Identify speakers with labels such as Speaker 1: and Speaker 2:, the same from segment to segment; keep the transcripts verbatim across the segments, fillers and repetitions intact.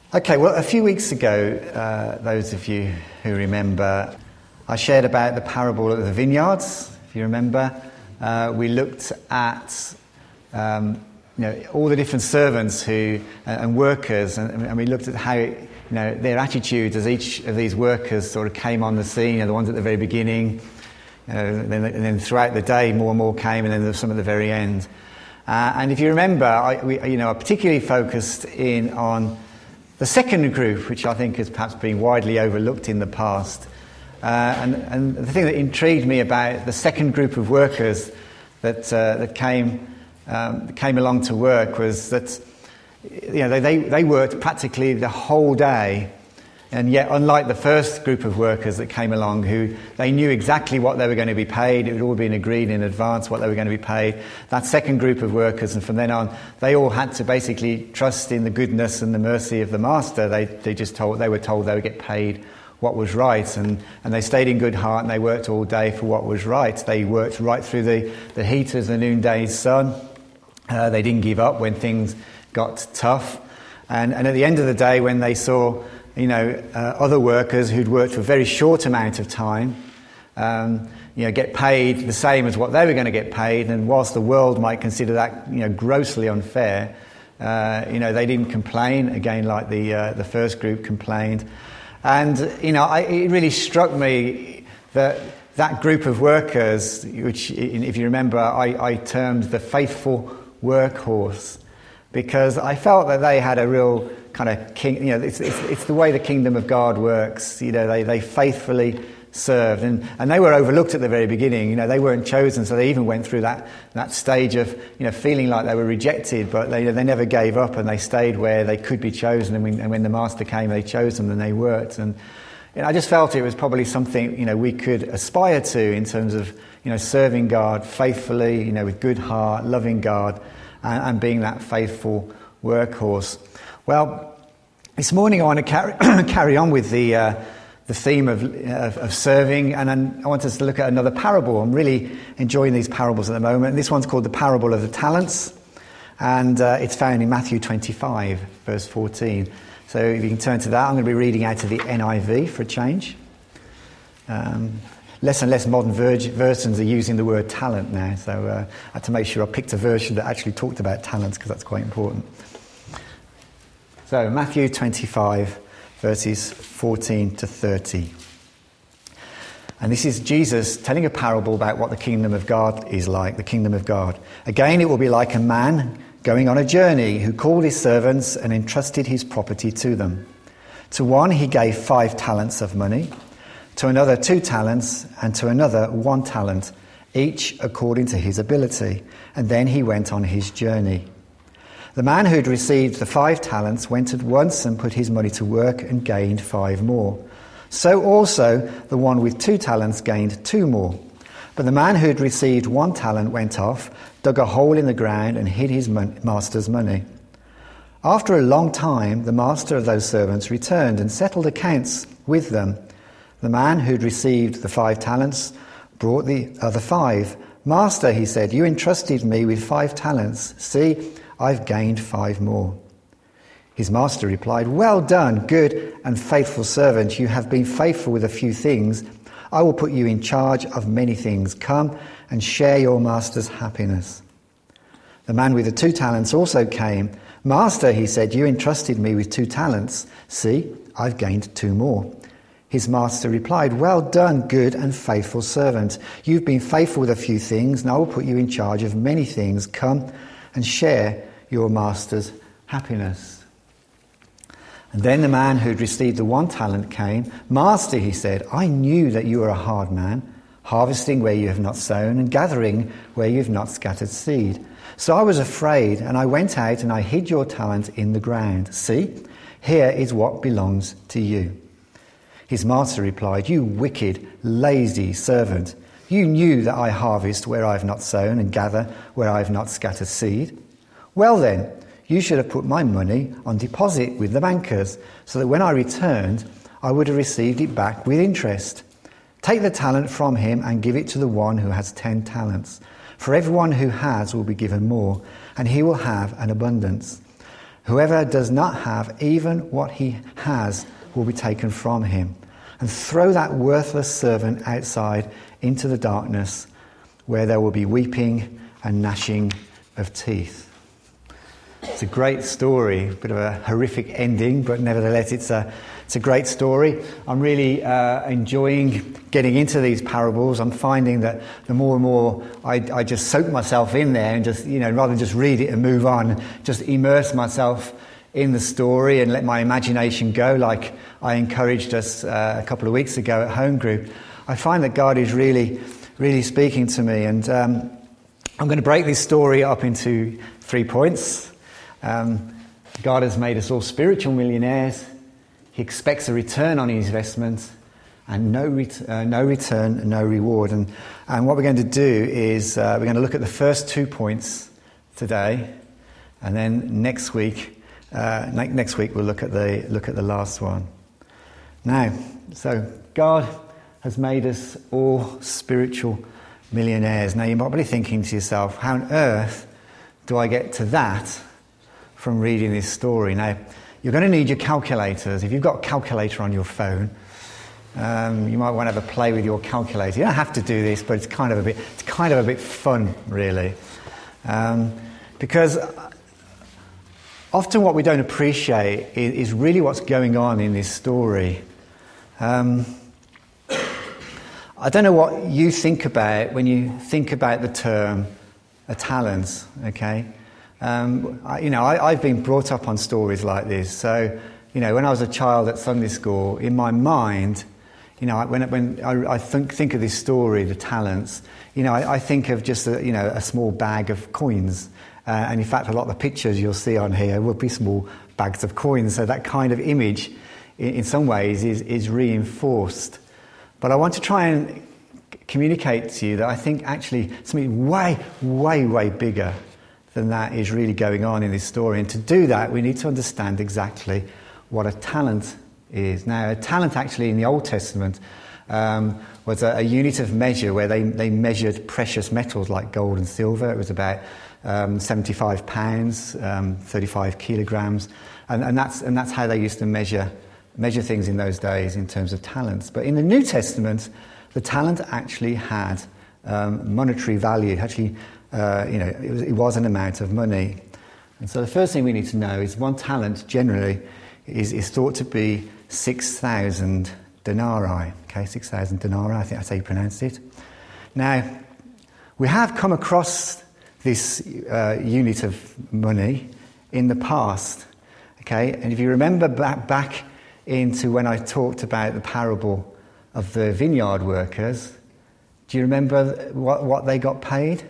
Speaker 1: Okay, well, a few weeks ago, uh, those of you who remember, I shared about the parable of the vineyards. If you remember, uh, we looked at um, you know all the different servants who uh, and workers, and, and we looked at how you know their attitudes as each of these workers sort of came on the scene. You know, the ones at the very beginning, you know, and, then, and then throughout the day, more and more came, and then there was some at the very end. Uh, and if you remember, I, we, you know, I particularly focused in on the second group, which I think has perhaps been widely overlooked in the past. Uh, and, and the thing that intrigued me about the second group of workers that uh, that came um, came along to work was that you know they, they worked practically the whole day, and yet unlike the first group of workers that came along, who they knew exactly what they were going to be paid, it had all been agreed in advance what they were going to be paid. That second group of workers, and from then on, they all had to basically trust in the goodness and the mercy of the master. They they just told they were told they would get paid what was right, and, and they stayed in good heart, and they worked all day for what was right. They worked right through the, the heat of the noonday sun. Uh, they didn't give up when things got tough. And, and at the end of the day, when they saw you know, uh, other workers who'd worked for a very short amount of time, um, you know, get paid the same as what they were going to get paid, and whilst the world might consider that, you know, grossly unfair, uh, you know, they didn't complain, again, like the uh, the first group complained. And, you know, I, it really struck me that that group of workers, which, if you remember, I, I termed the faithful workhorse, because I felt that they had a real kind of king, you know, it's, it's, it's the way the kingdom of God works. You know, they, they faithfully served, and, and they were overlooked at the very beginning. You know, they weren't chosen, so they even went through that, that stage of, you know, feeling like they were rejected, but they they never gave up, and they stayed where they could be chosen. And when, and when the master came, they chose them, and they worked. And you know, I just felt it was probably something, you know, we could aspire to in terms of, you know, serving God faithfully, you know, with good heart, loving God, and, and being that faithful workhorse. Well, this morning I want to carry, carry on with the uh, the theme of, of, of serving, and I want us to look at another parable. I'm really enjoying these parables at the moment. This one's called the parable of the talents, and uh, it's found in Matthew twenty-five, verse fourteen. So if you can turn to that, I'm going to be reading out of the N I V for a change. Um, less and less modern ver- versions are using the word talent now, so uh, I had to make sure I picked a version that actually talked about talents, because that's quite important. So, Matthew twenty-five, verses fourteen to thirty. And this is Jesus telling a parable about what the kingdom of God is like, the kingdom of God. Again, it will be like a man going on a journey who called his servants and entrusted his property to them. To one he gave five talents of money, to another two talents, and to another one talent, each according to his ability. And then he went on his journey. The man who had received the five talents went at once and put his money to work and gained five more. So also the one with two talents gained two more. But the man who had received one talent went off, dug a hole in the ground, and hid his master's money. After a long time, the master of those servants returned and settled accounts with them. The man who had received the five talents brought the other five. "Master," he said, "you entrusted me with five talents. See, I've gained five more." His master replied, "Well done, good and faithful servant. You have been faithful with a few things. I will put you in charge of many things. Come and share your master's happiness." The man with the two talents also came. "Master," he said, "you entrusted me with two talents. See, I've gained two more." His master replied, "Well done, good and faithful servant. You've been faithful with a few things, and I will put you in charge of many things. Come and share your master's happiness." And then the man who had received the one talent came. "Master," he said, "I knew that you are a hard man, harvesting where you have not sown and gathering where you have not scattered seed. So I was afraid, and I went out and I hid your talent in the ground. See, here is what belongs to you." His master replied, "You wicked, lazy servant. You knew that I harvest where I have not sown and gather where I have not scattered seed. Well then, you should have put my money on deposit with the bankers, so that when I returned, I would have received it back with interest. Take the talent from him and give it to the one who has ten talents. For everyone who has will be given more, and he will have an abundance. Whoever does not have even what he has will be taken from him. And throw that worthless servant outside into the darkness, where there will be weeping and gnashing of teeth. It's a great story, a bit of a horrific ending, but nevertheless it's a it's a great story. I'm really uh, enjoying getting into these parables. I'm finding that the more and more I, I just soak myself in there and just, you know, rather than just read it and move on, just immerse myself in the story and let my imagination go, like I encouraged us uh, a couple of weeks ago at Home Group. I find that God is really, really speaking to me, and um, I'm going to break this story up into three points. Um, God has made us all spiritual millionaires. He expects a return on his investment, and no ret- uh, no return, no reward. And, and what we're going to do is uh, we're going to look at the first two points today, and then next week, uh, ne- next week we'll look at the look at the last one. Now, so God has made us all spiritual millionaires. Now, you're probably thinking to yourself, how on earth do I get to that from reading this story? Now, you're going to need your calculators. If you've got a calculator on your phone, um, you might want to have a play with your calculator. You don't have to do this, but it's kind of a bit, it's kind of a bit fun, really, um, because often what we don't appreciate is, is really what's going on in this story. Um, I don't know what you think about when you think about the term a talent. Okay. Um, I, you know, I, I've been brought up on stories like this. So, you know, when I was a child at Sunday school, in my mind, you know, when when I, I think think of this story, the talents, you know, I, I think of just a, you know a small bag of coins, uh, and in fact, a lot of the pictures you'll see on here will be small bags of coins. So that kind of image, in, in some ways, is is reinforced. But I want to try and communicate to you that I think actually something way, way, way bigger than that is really going on in this story. And to do that, we need to understand exactly what a talent is. Now, a talent actually in the Old Testament um, was a, a unit of measure where they, they measured precious metals like gold and silver. It was about um, seventy-five pounds, um, thirty-five kilograms, and, and that's and that's how they used to measure measure things in those days in terms of talents. But in the New Testament, the talent actually had um, monetary value. Actually, Uh, you know, it was, it was an amount of money. And so the first thing we need to know is one talent generally is, is thought to be six thousand denarii. Okay, six thousand denarii, I think that's how you pronounce it. Now, we have come across this uh, unit of money in the past. Okay, and if you remember back, back into when I talked about the parable of the vineyard workers, do you remember what, what they got paid?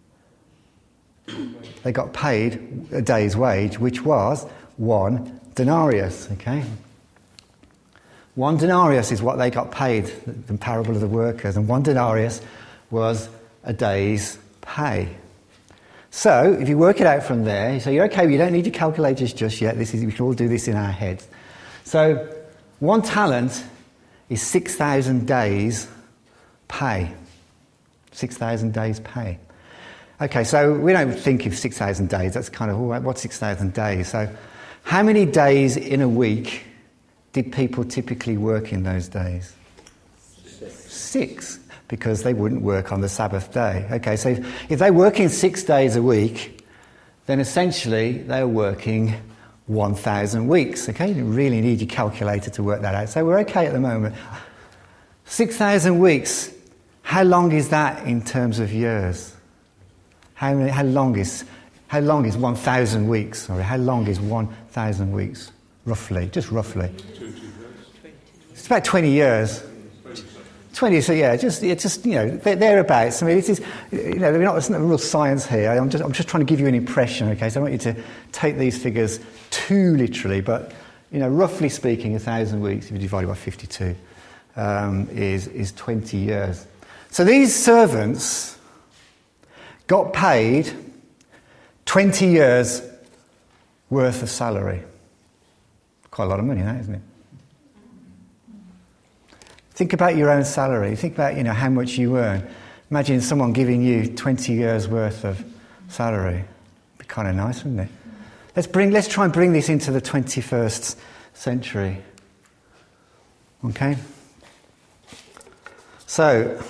Speaker 1: They got paid a day's wage, which was one denarius, okay? One denarius is what they got paid, the parable of the workers, and one denarius was a day's pay. So, if you work it out from there, you say, okay, you don't need your calculators just yet, this is, we can all do this in our heads. So, one talent is six thousand days pay. six thousand days pay. Okay, so we don't think of six thousand days. That's kind of, oh, what's six thousand days? So how many days in a week did people typically work in those days? Six. Six, because they wouldn't work on the Sabbath day. Okay, so if, if they're working six days a week, then essentially they're working one thousand weeks. Okay, you don't really need your calculator to work that out. So we're okay at the moment. six thousand weeks, how long is that in terms of years? How, many, how long is how long is one thousand weeks? Sorry, how long is one thousand weeks? Roughly, just roughly. It's about twenty years. Twenty, so yeah, just it's just you know thereabouts. I mean, this is you know not it's not real science here. I'm just I'm just trying to give you an impression. Okay, so I don't want you to take these figures too literally, but you know, roughly speaking, a thousand weeks if you divide it by fifty-two um, is is twenty years. So these servants got paid twenty years worth of salary. Quite a lot of money, that, isn't it? Think about your own salary. Think about, you know, how much you earn. Imagine someone giving you twenty years worth of salary. It'd be kind of nice, wouldn't it? Let's bring, let's try and bring this into the twenty-first century. Okay? So,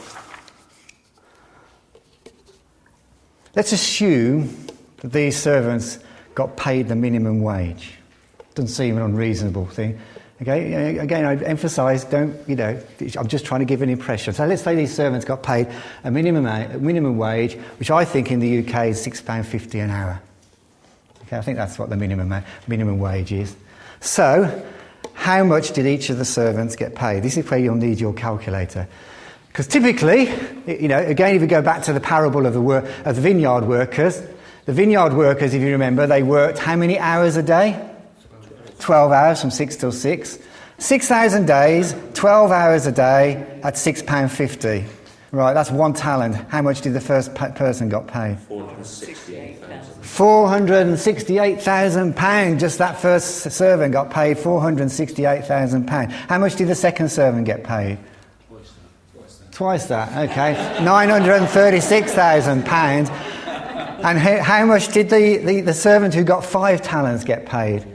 Speaker 1: let's assume that these servants got paid the minimum wage. Doesn't seem an unreasonable thing. Okay, again, I emphasise, don't, you know, I'm just trying to give an impression. So let's say these servants got paid a minimum a minimum wage, which I think in the U K is six pounds fifty an hour. Okay, I think that's what the minimum minimum wage is. So, how much did each of the servants get paid? This is where you'll need your calculator. Because typically, you know, again, if you go back to the parable of the, wor- of the vineyard workers, the vineyard workers, if you remember, they worked how many hours a day? twelve hours, from six till six. six thousand days, twelve hours a day at six pounds fifty. Right, that's one talent. How much did the first pa- person got paid? four hundred sixty-eight thousand. four hundred sixty-eight thousand pounds. Just that first servant got paid four hundred sixty-eight thousand pounds. How much did the second servant get paid? Twice that. Twice that, okay. nine hundred thirty-six thousand pounds. And how, how much did the, the, the servant who got five talents get paid?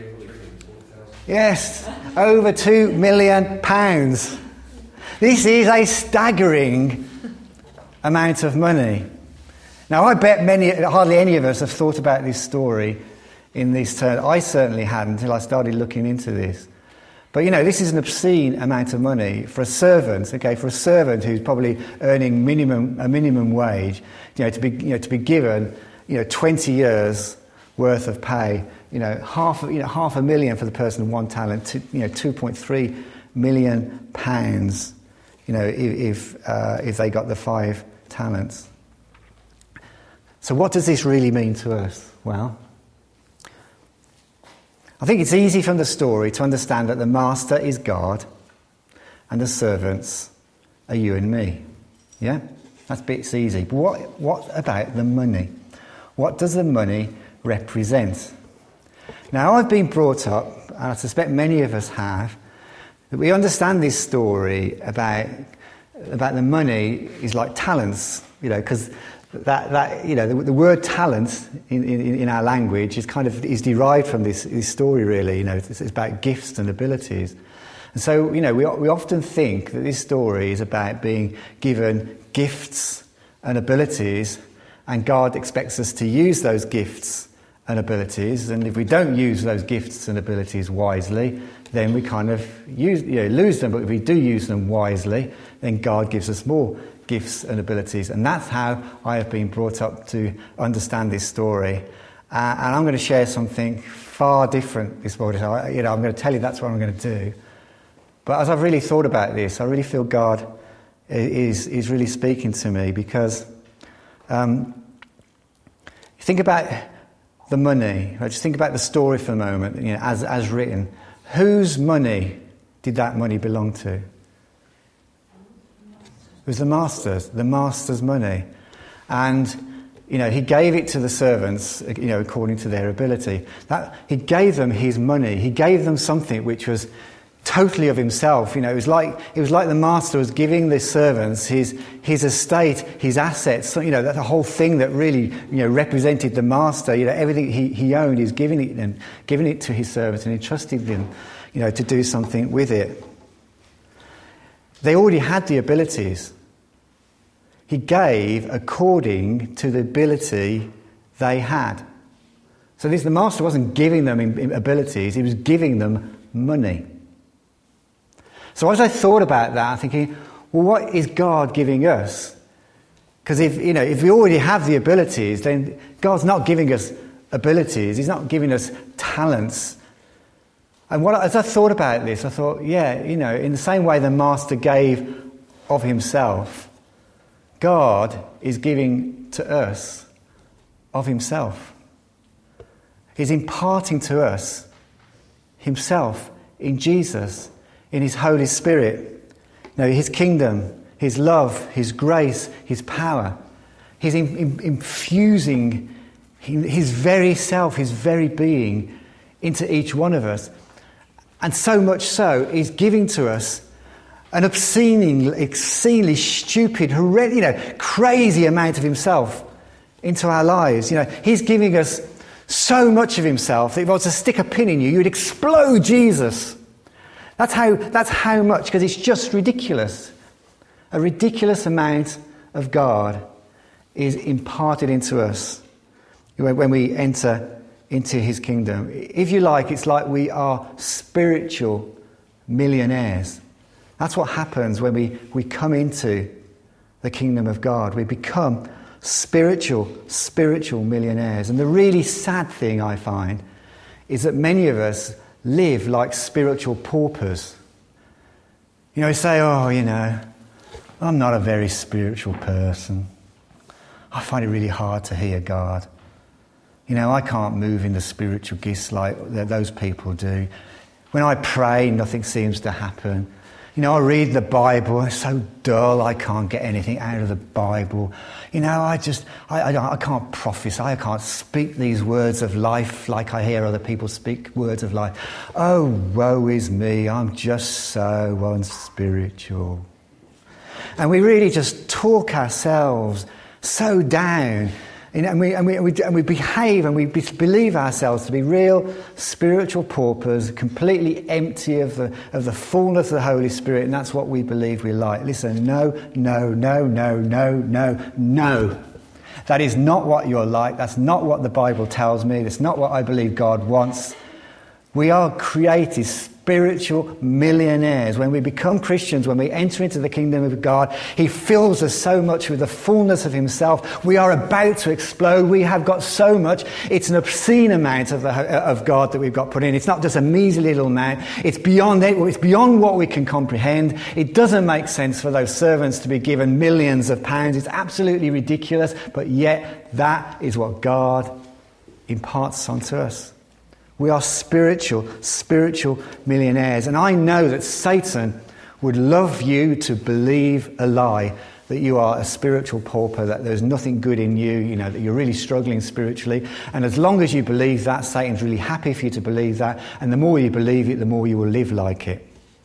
Speaker 1: Yes, over two million pounds. This is a staggering amount of money. Now, I bet many, hardly any of us have thought about this story in these terms. I certainly hadn't until I started looking into this. But, you know, this is an obscene amount of money for a servant, okay, for a servant who's probably earning minimum a minimum wage, you know, to be, you know, to be given, you know, twenty years worth of pay. You know, half you know half a million for the person with one talent. To, you know, two point three million pounds. You know, if if, uh, if they got the five talents. So, what does this really mean to us? Well, I think it's easy from the story to understand that the master is God, and the servants are you and me. Yeah, that's bit's easy. But what what about the money? What does the money represent? Now, I've been brought up, and I suspect many of us have, that we understand this story about about the money is like talents, you know, because that, that you know the, the word talent in, in, in our language is kind of is derived from this, this story. Really, you know, it's, it's about gifts and abilities, and so you know we we often think that this story is about being given gifts and abilities, and God expects us to use those gifts and abilities, and if we don't use those gifts and abilities wisely, then we kind of use, you know, lose them. But if we do use them wisely, then God gives us more gifts and abilities. And that's how I have been brought up to understand this story. Uh, and I'm going to share something far different this morning. So I, you know, I'm going to tell you that's what I'm going to do. But as I've really thought about this, I really feel God is is really speaking to me, because um, think about the money. Just think about the story for a moment, you know, as as written. Whose money did that money belong to? It was the master's, the master's money. And, you know, he gave it to the servants, you know, according to their ability. That he gave them his money. He gave them something which was totally of himself. You know, it was like it was like the master was giving the servants his his estate, his assets. You know, that the whole thing that really, you know, represented the master. You know, everything he, he owned, he's giving it and giving it to his servants, and entrusted them, you know, to do something with it. They already had the abilities. He gave according to the ability they had. So this, the master wasn't giving them abilities; he was giving them money. So as I thought about that, I'm thinking, well, what is God giving us? Because if you know, if we already have the abilities, then God's not giving us abilities. He's not giving us talents. And what, as I thought about this, I thought, yeah, you know, in the same way the master gave of himself, God is giving to us of himself. He's imparting to us himself in Jesus, in his Holy Spirit. You know, his kingdom, his love, his grace, his power. He's in, in, infusing his very self, his very being into each one of us. And so much so, he's giving to us an obscenely, obscenely stupid, horrendous, you know, crazy amount of himself into our lives. You know, he's giving us So much of himself that if I was to stick a pin in you, you'd explode Jesus. That's how, that's how much, because it's just ridiculous. A ridiculous amount of God is imparted into us when we enter into his kingdom. If you like, it's like we are spiritual millionaires. That's what happens when we, we come into the kingdom of God. We become spiritual, spiritual millionaires. And the really sad thing I find is that many of us live like spiritual paupers. You know, we say, oh, you know, I'm not a very spiritual person. I find it really hard to hear God. You know, I can't move in the spiritual gifts like those people do. When I pray, nothing seems to happen. You know, I read the Bible, it's so dull, I can't get anything out of the Bible. You know, I just, I, I, I can't prophesy, I can't speak these words of life like I hear other people speak words of life. Oh, woe is me, I'm just so unspiritual. And we really just talk ourselves so down. And we, and, we, and, we, and we behave and we be, believe ourselves to be real spiritual paupers, completely empty of the, of the fullness of the Holy Spirit, and that's what we believe we're like. Listen, no, no, no, no, no, no, no. That is not what you're like. That's not what the Bible tells me. That's not what I believe God wants. We are created spiritual millionaires. When we become Christians, when we enter into the kingdom of God, he fills us so much with the fullness of himself. We are about to explode. We have got so much. It's an obscene amount of, the, of God that we've got put in. It's not just a measly little amount. It's beyond it. It's beyond what we can comprehend. It doesn't make sense for those servants to be given millions of pounds. It's absolutely ridiculous. But yet, that is what God imparts onto us. We are spiritual, spiritual millionaires. And I know that Satan would love you to believe a lie, that you are a spiritual pauper, that there's nothing good in you, you know, that you're really struggling spiritually. And as long as you believe that, Satan's really happy for you to believe that. And the more you believe it, the more you will live like it.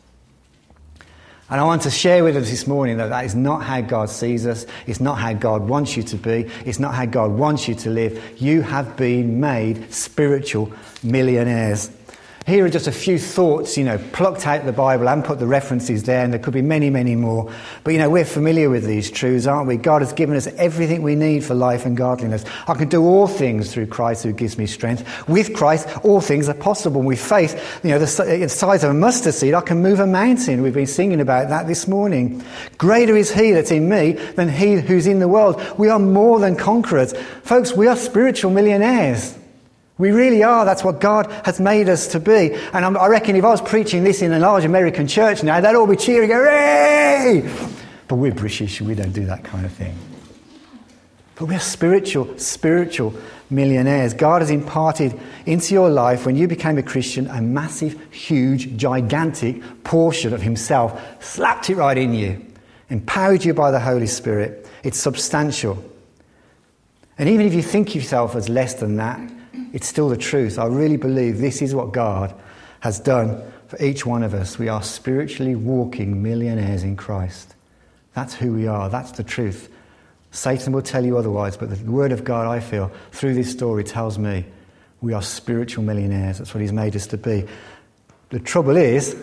Speaker 1: And I want to share with us this morning that that is not how God sees us. It's not how God wants you to be. It's not how God wants you to live. You have been made spiritual millionaires. Here are just a few thoughts, you know, plucked out of the Bible and put the references there, and there could be many, many more. But, you know, we're familiar with these truths, aren't we? God has given us everything we need for life and godliness. I can do all things through Christ who gives me strength. With Christ, all things are possible. With faith, you know, the size of a mustard seed, I can move a mountain. We've been singing about that this morning. Greater is he that's in me than he who's in the world. We are more than conquerors. Folks, we are spiritual millionaires. We really are. That's what God has made us to be. And I'm, I reckon if I was preaching this in a large American church now, they'd all be cheering, hooray! But we're British, we don't do that kind of thing. But we're spiritual, spiritual millionaires. God has imparted into your life, when you became a Christian, a massive, huge, gigantic portion of himself, slapped it right in you, empowered you by the Holy Spirit. It's substantial. And even if you think of yourself as less than that, it's still the truth. I really believe this is what God has done for each one of us. We are spiritually walking millionaires in Christ. That's who we are. That's the truth. Satan will tell you otherwise, but the word of God, I feel, through this story tells me we are spiritual millionaires. That's what he's made us to be. The trouble is,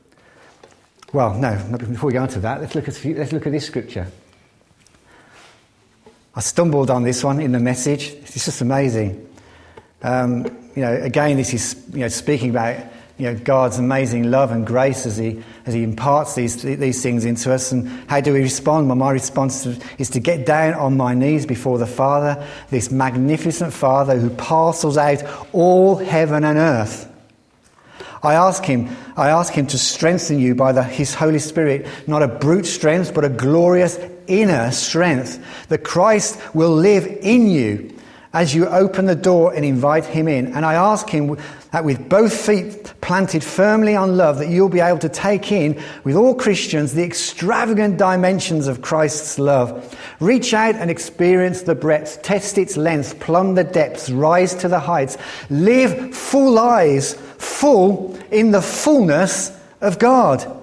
Speaker 1: well, no, before we go on to that, let's look at, let's look at this scripture. I stumbled on this one in the message. It's just amazing. Um, you know, again, this is, you know, speaking about, you know, God's amazing love and grace as he as he imparts these these things into us. And how do we respond? Well, my response to, is to get down on my knees before the Father, this magnificent Father who parcels out all heaven and earth. I ask him, I ask him to strengthen you by the, his Holy Spirit, not a brute strength, but a glorious inner strength, that Christ will live in you as you open the door and invite him in. And I ask him that with both feet planted firmly on love, that you'll be able to take in, with all Christians, the extravagant dimensions of Christ's love. Reach out and experience the breadth, test its length, plumb the depths, rise to the heights. Live full lives, full in the fullness of God.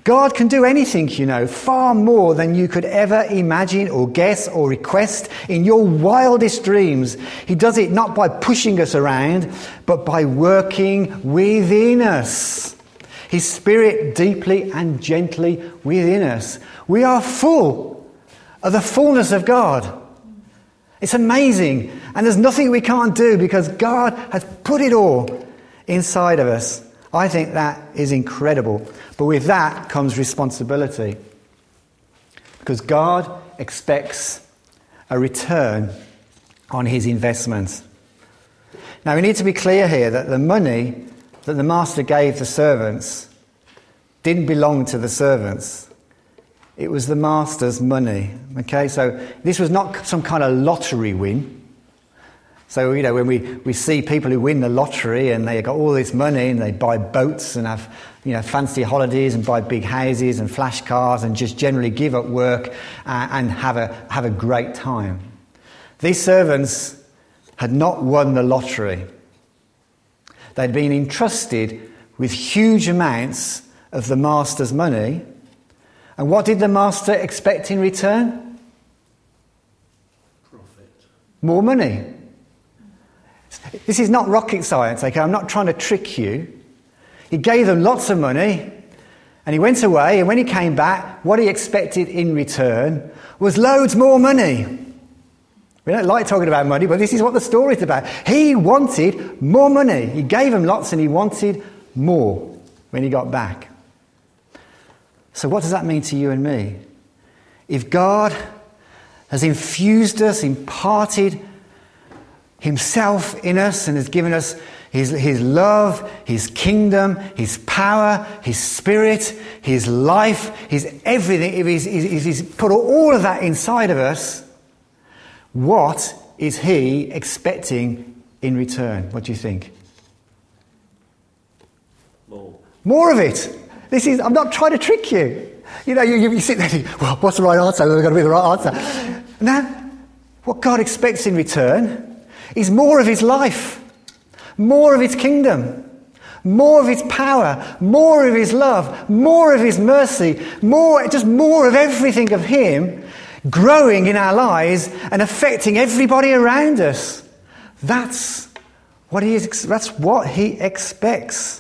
Speaker 1: God can do anything, you know, far more than you could ever imagine or guess or request in your wildest dreams. He does it not by pushing us around, but by working within us. His Spirit deeply and gently within us. We are full of the fullness of God. It's amazing. And there's nothing we can't do because God has put it all inside of us. I think that is incredible. But with that comes responsibility. Because God expects a return on his investment. Now we need to be clear here that the money that the master gave the servants didn't belong to the servants. It was the master's money. Okay, so this was not some kind of lottery win. So, you know, when we, we see people who win the lottery and they got all this money and they buy boats and have, you know, fancy holidays and buy big houses and flash cars and just generally give up work and, and have a have a great time. These servants had not won the lottery. They'd been entrusted with huge amounts of the master's money. And what did the master expect in return?
Speaker 2: Profit.
Speaker 1: More money. This is not rocket science, okay? I'm not trying to trick you. He gave them lots of money and he went away, and when he came back, what he expected in return was loads more money. We don't like talking about money, but this is what the story's about. He wanted more money. He gave them lots and he wanted more when he got back. So what does that mean to you and me? If God has infused us, imparted himself in us and has given us his, his love, his kingdom, his power, his spirit, his life, his everything, if he's, if he's put all of that inside of us, what is he expecting in return? What do you think?
Speaker 2: More.
Speaker 1: More of it. This is, I'm not trying to trick you. You know, you, you sit there and think, well, what's the right answer? There's got to be the right answer. No. What God expects in return is more of his life, more of his kingdom, more of his power, more of his love, more of his mercy, more, just more of everything of him growing in our lives and affecting everybody around us. That's what he is, that's what he expects.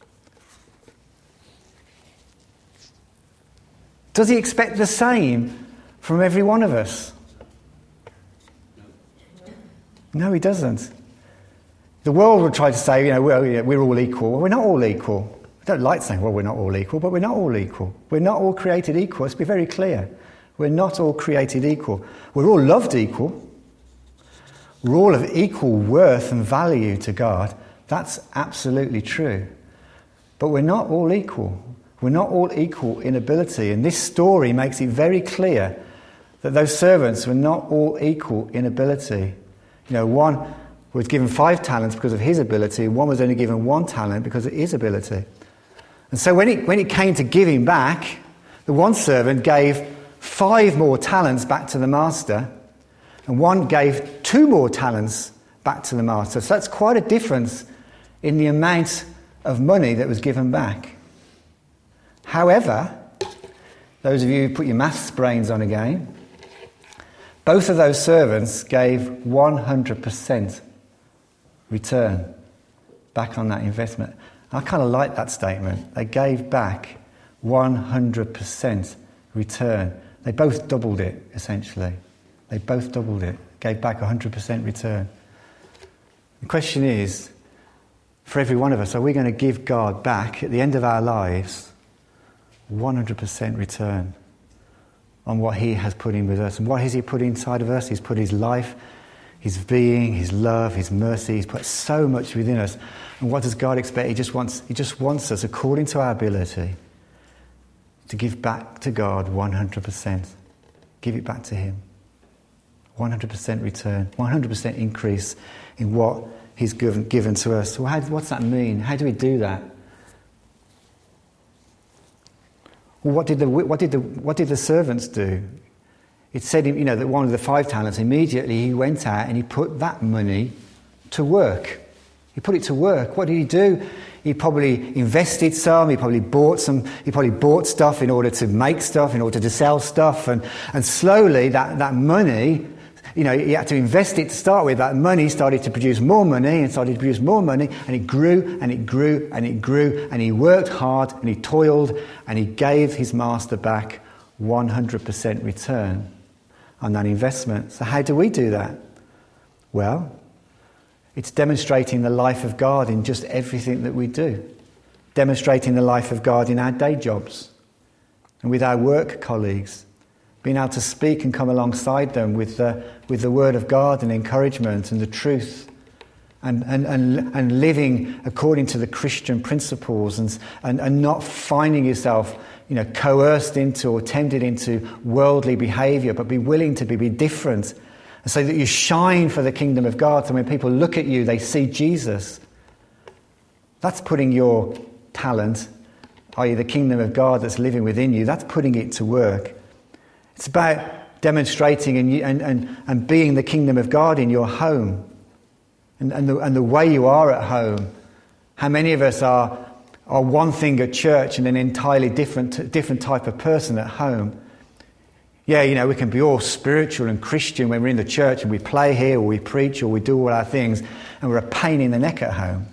Speaker 1: Does he expect the same from every one of us? No, he doesn't. The world would try to say, you know, we're, we're all equal. Well, we're not all equal. I don't like saying, well, we're not all equal, but we're not all equal. We're not all created equal. Let's be very clear. We're not all created equal. We're all loved equal. We're all of equal worth and value to God. That's absolutely true. But we're not all equal. We're not all equal in ability. And this story makes it very clear that those servants were not all equal in ability. You know, one was given five talents because of his ability, one was only given one talent because of his ability. And so when it, when it came to giving back, the one servant gave five more talents back to the master, and one gave two more talents back to the master. So that's quite a difference in the amount of money that was given back. However, those of you who put your maths brains on again, both of those servants gave one hundred percent return back on that investment. I kind of like that statement. They gave back one hundred percent return. They both doubled it, essentially. They both doubled it, gave back one hundred percent return. The question is, for every one of us, are we going to give God back at the end of our lives one hundred percent return on what he has put in with us? And what has he put inside of us? He's put his life, his being, his love, his mercy. He's put so much within us. And what does God expect? He just wants, he just wants us, according to our ability, to give back to God one hundred percent. Give it back to him. one hundred percent return. one hundred percent increase in what he's given, given to us. Well, how, what's that mean? How do we do that? Well, what did the what did the what did the servants do? It said, you know, that one of the five talents, immediately he went out and he put that money to work. He put it to work. What did he do? He probably invested some, he probably bought some, he probably bought stuff in order to make stuff, in order to sell stuff, and, and slowly that, that money, you know, he had to invest it to start with. That money started to produce more money and started to produce more money, and it grew and it grew and it grew, and he worked hard and he toiled and he gave his master back one hundred percent return on that investment. So how do we do that? Well, it's demonstrating the life of God in just everything that we do. Demonstrating the life of God in our day jobs and with our work colleagues. Being able to speak and come alongside them with the, with the word of God and encouragement and the truth. And, and, and, and living according to the Christian principles, and, and, and not finding yourself, you know, coerced into or tempted into worldly behaviour, but be willing to be, be different. And so that you shine for the kingdom of God. So when people look at you, they see Jesus. That's putting your talent, that is the kingdom of God that's living within you, that's putting it to work. It's about demonstrating and, and, and, and being the kingdom of God in your home. And, and, the, and the way you are at home. How many of us are, are one thing at church and an entirely different, different type of person at home? Yeah, you know, we can be all spiritual and Christian when we're in the church and we play here or we preach or we do all our things, and we're a pain in the neck at home.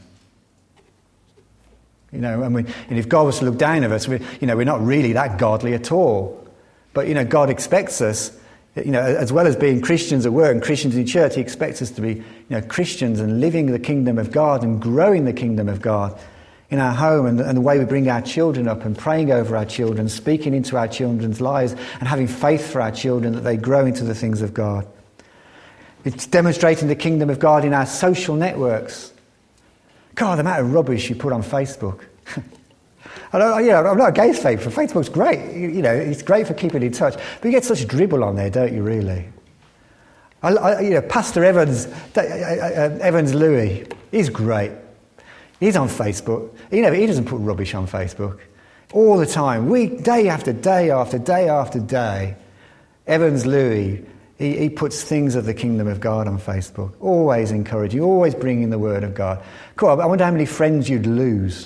Speaker 1: You know, and, we, and if God was to look down at us, we, you know, we're not really that godly at all. But, you know, God expects us, you know, as well as being Christians at work and Christians in church, he expects us to be, you know, Christians and living the kingdom of God and growing the kingdom of God in our home, and, and the way we bring our children up and praying over our children, speaking into our children's lives and having faith for our children that they grow into the things of God. It's demonstrating the kingdom of God in our social networks. God, the amount of rubbish you put on Facebook. I don't, you know, I'm not against Facebook. Facebook's great. You know, it's great for keeping in touch. But you get such dribble on there, don't you, really? I, I, you know, Pastor Evans, uh, uh, Evans Louis, he's great. He's on Facebook. You know, he doesn't put rubbish on Facebook. All the time, week, day after day after day after day. Evans Louis, he, he puts things of the kingdom of God on Facebook. Always encouraging, always bringing the word of God. Cool, I wonder how many friends you'd lose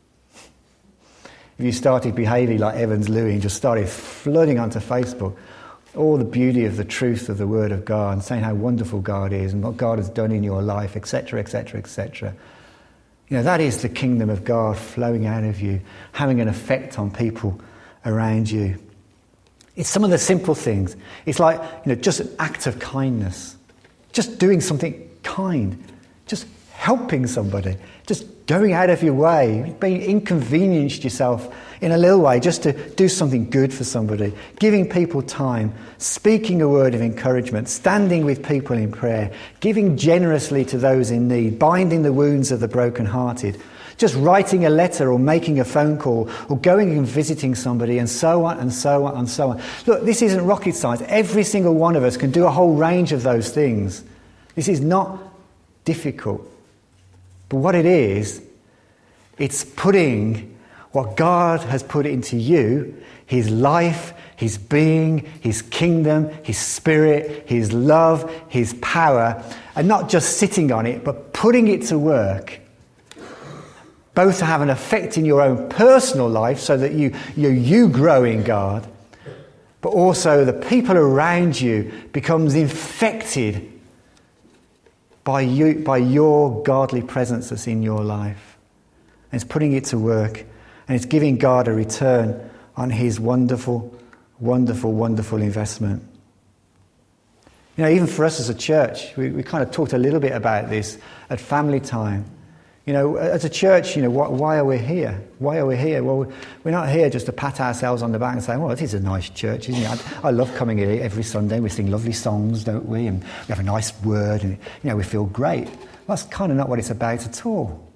Speaker 1: if you started behaving like Evans Louis and just started flooding onto Facebook all the beauty of the truth of the word of God and saying how wonderful God is and what God has done in your life, et cetera, et cetera, et cetera. You know, that is the kingdom of God flowing out of you, having an effect on people around you. It's some of the simple things. It's like, you know, just an act of kindness. Just doing something kind. Just helping somebody. Just going out of your way. Being inconvenienced yourself in a little way just to do something good for somebody. Giving people time. Speaking a word of encouragement. Standing with people in prayer. Giving generously to those in need. Binding the wounds of the brokenhearted. Just writing a letter or making a phone call or going and visiting somebody, and so on and so on and so on. Look, this isn't rocket science. Every single one of us can do a whole range of those things. This is not difficult. But what it is, it's putting what God has put into you, his life, his being, his kingdom, his spirit, his love, his power, and not just sitting on it, but putting it to work. Both to have an effect in your own personal life so that you, you, you grow in God, but also the people around you becomes infected by you, by your godly presence that's in your life. And it's putting it to work, and it's giving God a return on his wonderful, wonderful, wonderful investment. You know, even for us as a church, we, we kind of talked a little bit about this at family time. You know, as a church, you know, why, why are we here? Why are we here? Well, we're not here just to pat ourselves on the back and say, well, this is a nice church, isn't it? I, I love coming here every Sunday. We sing lovely songs, don't we? And we have a nice word and, you know, we feel great. Well, that's kind of not what it's about at all.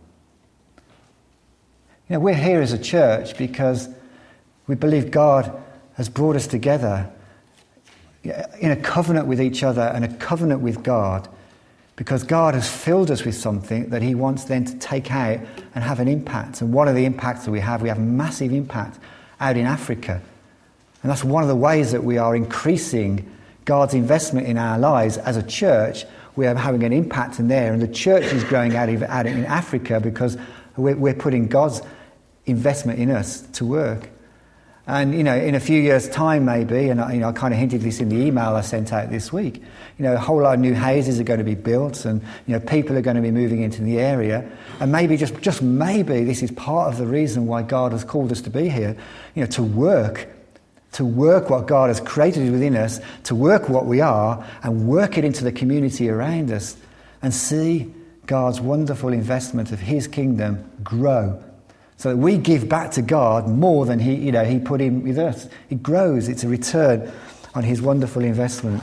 Speaker 1: You know, we're here as a church because we believe God has brought us together in a covenant with each other and a covenant with God, because God has filled us with something that he wants then to take out and have an impact. And one of the impacts that we have, we have massive impact out in Africa. And that's one of the ways that we are increasing God's investment in our lives as a church. We are having an impact in there. And the church is growing out in Africa because We're, we're putting God's investment in us to work. And, you know, in a few years' time maybe, and I, you know, I kind of hinted this in the email I sent out this week, you know, a whole lot of new houses are going to be built, and, you know, people are going to be moving into the area. And maybe, just, just maybe, this is part of the reason why God has called us to be here, you know, to work, to work what God has created within us, to work what we are, and work it into the community around us, and see God's wonderful investment of his kingdom grow. So that we give back to God more than he, you know, he put in with us. It grows. It's a return on his wonderful investment.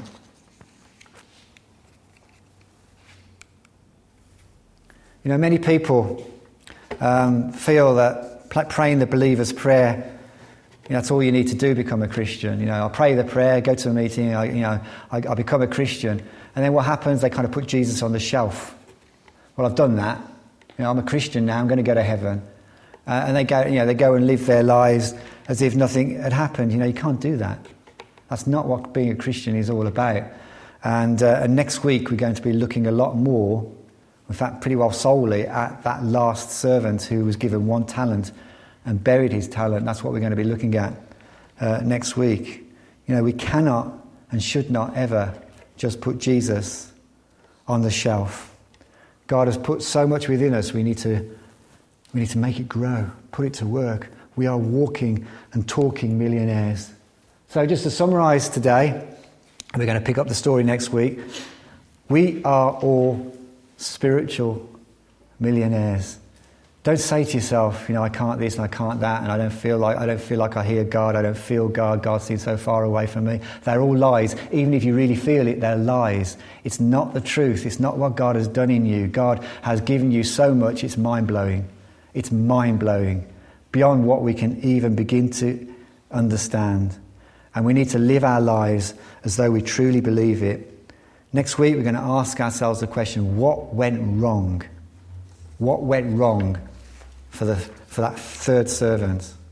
Speaker 1: You know, many people um, feel that praying the believer's prayer, you know, that's all you need to do to become a Christian. You know, I'll pray the prayer, go to a meeting, I, you know, I, I become a Christian. And then what happens? They kind of put Jesus on the shelf. Well, I've done that. You know, I'm a Christian now. I'm going to go to heaven. Uh, and they go, you know, they go and live their lives as if nothing had happened. You know, you can't do that. That's not what being a Christian is all about. And, uh, and next week we're going to be looking a lot more, in fact, pretty well solely, at that last servant who was given one talent and buried his talent. That's what we're going to be looking at uh, next week. You know, we cannot and should not ever just put Jesus on the shelf. God has put so much within us. We need to. We need to make it grow, put it to work. We are walking and talking millionaires. So just to summarise today, we're going to pick up the story next week. We are all spiritual millionaires. Don't say to yourself, you know, I can't this and I can't that, and I don't feel like I don't feel like I hear God, I don't feel God, God seems so far away from me. They're all lies. Even if you really feel it, they're lies. It's not the truth. It's not what God has done in you. God has given you so much, it's mind-blowing. It's mind-blowing, beyond what we can even begin to understand. And we need to live our lives as though we truly believe it. Next week, we're going to ask ourselves the question, what went wrong? What went wrong for the for that third servant?